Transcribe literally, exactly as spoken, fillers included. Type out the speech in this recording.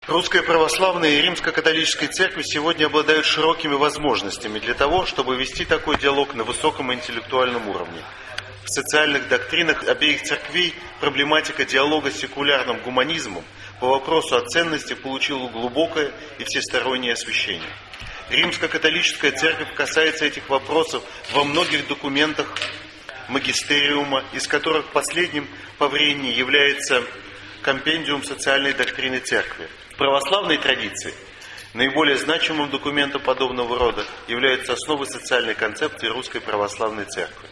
Русская православная и римско-католическая церкви сегодня обладают широкими возможностями для того, чтобы вести такой диалог на высоком интеллектуальном уровне. В социальных доктринах обеих церквей проблематика диалога с секулярным гуманизмом по вопросу о ценности получила глубокое и всестороннее освещение. Римско-католическая церковь касается этих вопросов во многих документах магистериума, из которых последним по времени является компендиум социальной доктрины церкви. В православной традиции наиболее значимым документом подобного рода являются основы социальной концепции Русской православной церкви.